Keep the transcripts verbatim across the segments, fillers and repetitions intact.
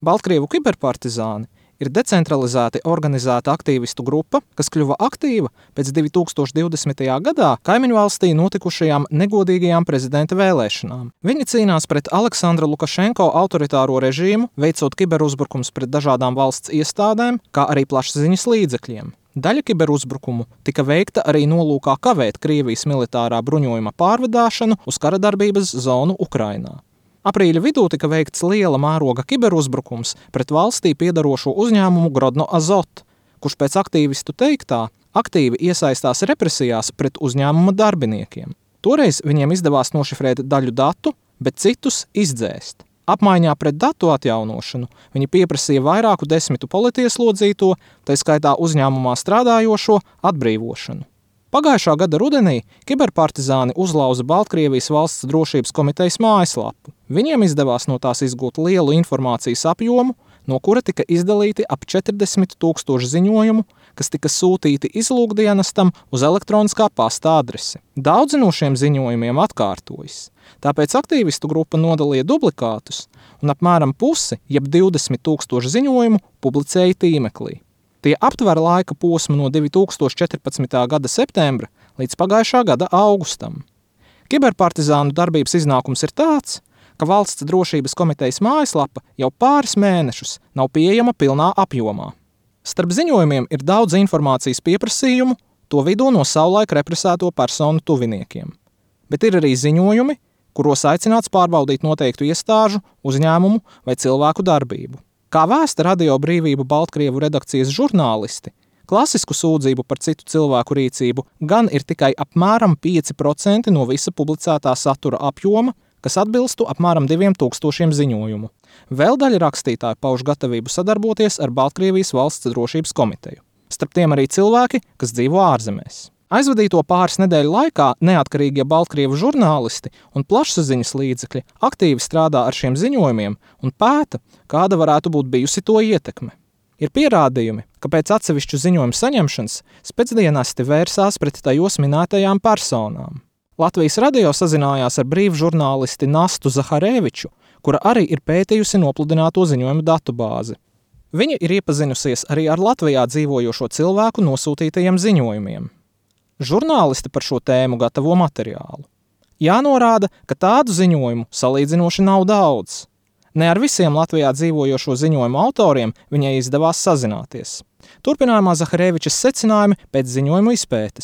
Baltkrievu kiberpartizāni ir decentralizēti organizēta aktīvistu grupa, kas kļuva aktīva pēc divi tūkstoši divdesmitajā gadā kaimiņu valstī notikušajām negodīgajām prezidenta vēlēšanām. Viņi cīnās pret Aleksandra Lukašenko autoritāro režīmu, veicot kiberuzbrukums pret dažādām valsts iestādēm, kā arī plašsaziņas līdzekļiem. Daļa kiberuzbrukumu tika veikta arī nolūkā kavēt Krievijas militārā bruņojuma pārvadāšanu uz karadarbības zonu Ukrainā. Aprīļa vidū tika veikts liela mēroga kiberuzbrukums pret valstī piedarošo uzņēmumu Grodno Azot, kurš pēc aktīvistu teiktā aktīvi iesaistās represijās pret uzņēmuma darbiniekiem. Toreiz viņiem izdevās nošifrēt daļu datu, bet citus izdzēst. Apmaiņā pret datu atjaunošanu viņi pieprasīja vairāku desmitu politieslodzīto, tai skaitā uzņēmumā strādājošo, atbrīvošanu. Pagājušā gada rudenī kiberpartizāni uzlauza Baltkrievijas valsts drošības komitejas mājaslapu. Viņiem izdevās no tās izgūt lielu informācijas apjomu, no kura tika izdalīti ap četrdesmit tūkstoši ziņojumu, kas tika sūtīti izlūkdienestam uz elektroniskā pasta adresi. Daudzi no šiem ziņojumiem atkārtojas. Tāpēc aktīvistu grupa nodalīja dublikātus un apmēram pusi, jeb divdesmit tūkstoši ziņojumu, publicēja tīmeklī. Tie aptver laika posmu no divi tūkstoši četrpadsmitā gada septembra līdz pagājušā gada augustam. Kiberpartizānu darbības iznākums ir tāds, ka valsts drošības komitejas mājaslapa jau pāris mēnešus nav pieejama pilnā apjomā. Starp ziņojumiem ir daudz informācijas pieprasījumu, to vidū no savulaik represēto personu tuviniekiem. Bet ir arī ziņojumi, kuros aicināts pārbaudīt noteiktu iestāžu, uzņēmumu vai cilvēku darbību. Kā vēsta Radio Brīvība Baltkrievu redakcijas žurnālisti, klasisku sūdzību par citu cilvēku rīcību gan ir tikai apmēram pieci procenti no visa publicētā satura apjoma, kas atbilstu apmēram diviem tūkstošiem ziņojumu. Vēl daļa rakstītāji pauž gatavību sadarboties ar Baltkrievijas valsts drošības komiteju. Starp tiem arī cilvēki, kas dzīvo ārzemēs. Aizvadīto pāris nedēļu laikā neatkarīgie Baltkrievu žurnālisti un plašsaziņas līdzekļi aktīvi strādā ar šiem ziņojumiem un pēta, kāda varētu būt bijusi to ietekme. Ir pierādījumi, ka pēc atsevišķu ziņojumu saņemšanas specdienesti vērsās pret tajos minētajām personām. Latvijas radio sazinājās ar brīvu žurnālisti Nastu Zahareviču, kura arī ir pētījusi nopludināto ziņojumu datubāzi. Viņa ir iepazinusies arī ar Latvijā dzīvojošo cilvēku nosūtītajiem ziņojumiem. Žurnālisti par šo tēmu gatavo materiālu. Jānorāda, ka tādu ziņojumu salīdzinoši nav daudz. Ne ar visiem Latvijā dzīvojošo ziņojumu autoriem viņai izdevās sazināties. Turpinājumā Zaharevičas secinājumi pēc ziņojumu izpētes.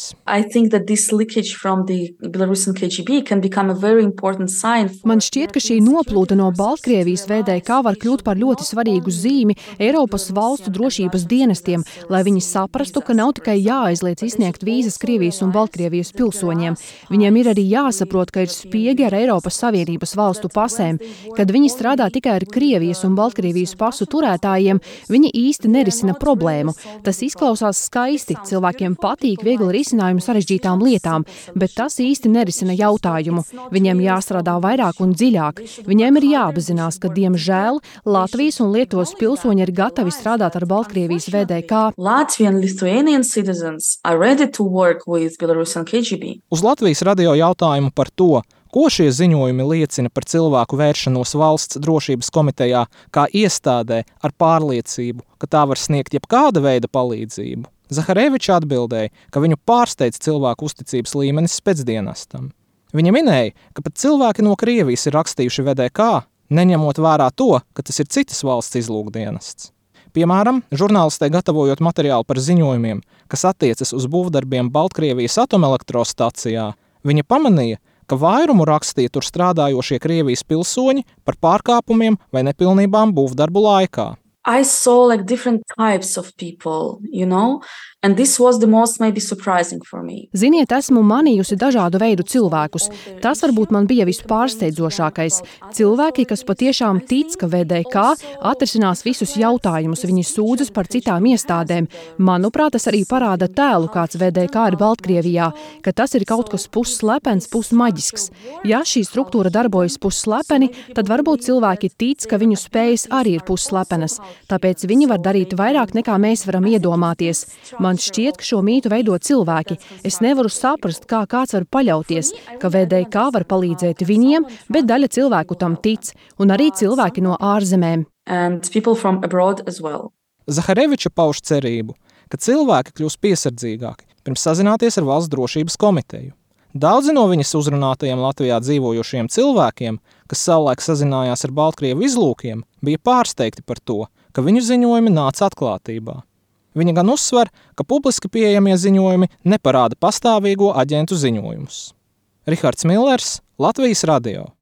Man šķiet, ka šī noplūde no Baltkrievijas V D K var kļūt par ļoti svarīgu zīmi Eiropas valstu drošības dienestiem, lai viņi saprastu, ka nav tikai jāaizliedz izsniegt vīzas Krievijas un Baltkrievijas pilsoņiem. Viņiem ir arī jāsaprot, ka ir spiegi ar Eiropas Savienības valstu pasēm. Kad viņi strādā tikai ar Krievijas un Baltkrievijas pasu turētājiem, viņi īsti nerisina problēmu. Tas izklausās skaisti, cilvēkiem patīk viegli risinājumu sarežģītām lietām, bet tas īsti nerisina jautājumu. Viņiem jāstrādā vairāk un dziļāk. Viņiem ir jāapzinās, ka, diemžēl, Latvijas un Lietuvas pilsoņi ir gatavi strādāt ar Baltkrievijas V D K. Uz Latvijas radio jautājumu par to, ko šie ziņojumi liecina par cilvēku vēršanos valsts drošības komitejā kā iestādē ar pārliecību, ka tā var sniegt jebkāda veida palīdzību, Zahareviča atbildēja, ka viņu pārsteidz cilvēku uzticības līmenis specdienestam. Viņa minēja, ka pat cilvēki no Krievijas ir rakstījuši V D K, neņemot vērā to, ka tas ir citas valsts izlūkdienests. Piemēram, žurnālistē gatavojot materiālu par ziņojumiem, kas attiecas uz būvdarbiem Baltkrievijas atomelektrostacijā, viņa pamanīja, ka vairumu rakstīja tur strādājošie Krievijas pilsoņi par pārkāpumiem vai nepilnībām būvdarbu laikā. I saw like different types of people, you know, and this was the most maybe surprising for me. Ziniet, esmu manījusi dažādu veidu cilvēkus. Tas varbūt man bija vispārsteidzošākais. Cilvēki, kas patiešām tic, ka V D K atrisinās visus jautājumus, viņi sūdzas par citām iestādēm. Manuprāt, tas arī parāda tēlu, kāds V D K ir Baltkrievijā, ka tas ir kaut kas pusslepens, pusmaģisks. Ja šī struktūra darbojas pusslepeni, tad varbūt cilvēki tic, ka viņu spējas arī ir pusslepenas. Tāpēc viņi var darīt vairāk nekā mēs varam iedomāties. Man šķiet, ka šo mītu veido cilvēki. Es nevaru saprast, kā kāds var paļauties, ka V D K var palīdzēt viņiem, bet daļa cilvēku tam tic, un arī cilvēki no ārzemēm. and people from abroad as well. Zahareviča pauž cerību, ka cilvēki kļūs piesardzīgāki pirms sazināties ar Valsts drošības komiteju. Daudzi no viņas uzrunātajiem Latvijā dzīvojošiem cilvēkiem, kas savulaik sazinājās ar Baltkrievu izlūkiem, bija pārsteigti par to, ka viņu ziņojumi nāca atklātībā. Viņa gan uzsver, ka publiski pieejamie ziņojumi neparāda pastāvīgo aģentu ziņojumus. Rihards Millers, Latvijas radio.